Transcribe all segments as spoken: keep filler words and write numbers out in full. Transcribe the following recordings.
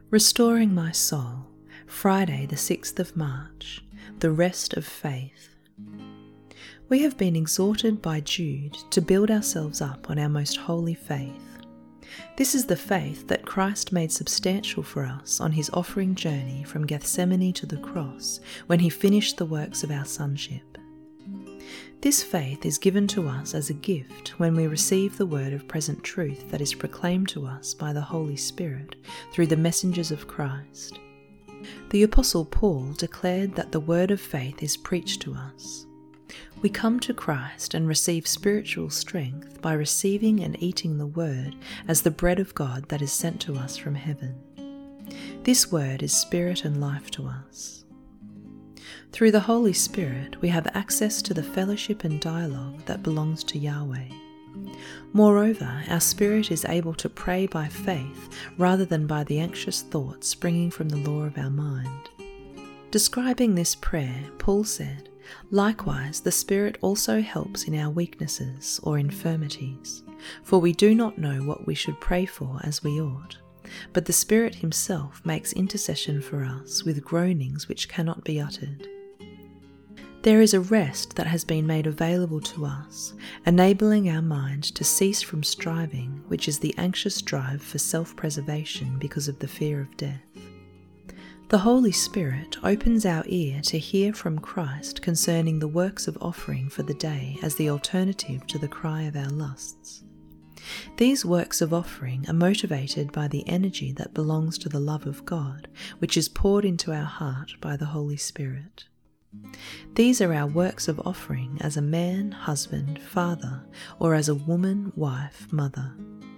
Restoring My Soul, Friday the sixth of March, the Rest of Faith. We have been exhorted by Jude to build ourselves up on our most holy faith. This is the faith that Christ made substantial for us on his offering journey from Gethsemane to the cross when he finished the works of our sonship. This faith is given to us as a gift when we receive the word of present truth that is proclaimed to us by the Holy Spirit through the messengers of Christ. The Apostle Paul declared that the word of faith is preached to us. We come to Christ and receive spiritual strength by receiving and eating the word as the bread of God that is sent to us from heaven. This word is spirit and life to us. Through the Holy Spirit, we have access to the fellowship and dialogue that belongs to Yahweh. Moreover, our spirit is able to pray by faith rather than by the anxious thoughts springing from the law of our mind. Describing this prayer, Paul said, "Likewise, the Spirit also helps in our weaknesses or infirmities, for we do not know what we should pray for as we ought. But the Spirit himself makes intercession for us with groanings which cannot be uttered." There is a rest that has been made available to us, enabling our mind to cease from striving, which is the anxious drive for self-preservation because of the fear of death. The Holy Spirit opens our ear to hear from Christ concerning the works of offering for the day as the alternative to the cry of our lusts. These works of offering are motivated by the energy that belongs to the love of God, which is poured into our heart by the Holy Spirit. These are our works of offering as a man, husband, father, or as a woman, wife, mother.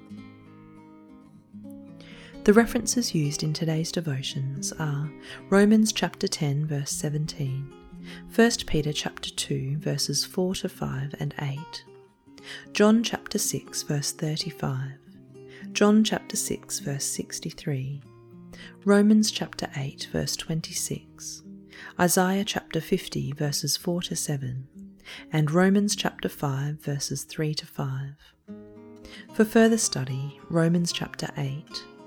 The references used in today's devotions are Romans chapter ten verse seventeen, First Peter chapter two verses four to five and eight, John chapter six verse thirty-five, John chapter six verse sixty-three, Romans chapter eight verse twenty-six, Isaiah chapter fifty verses four to seven, and Romans chapter five verses three to five. For further study, Romans chapter eight,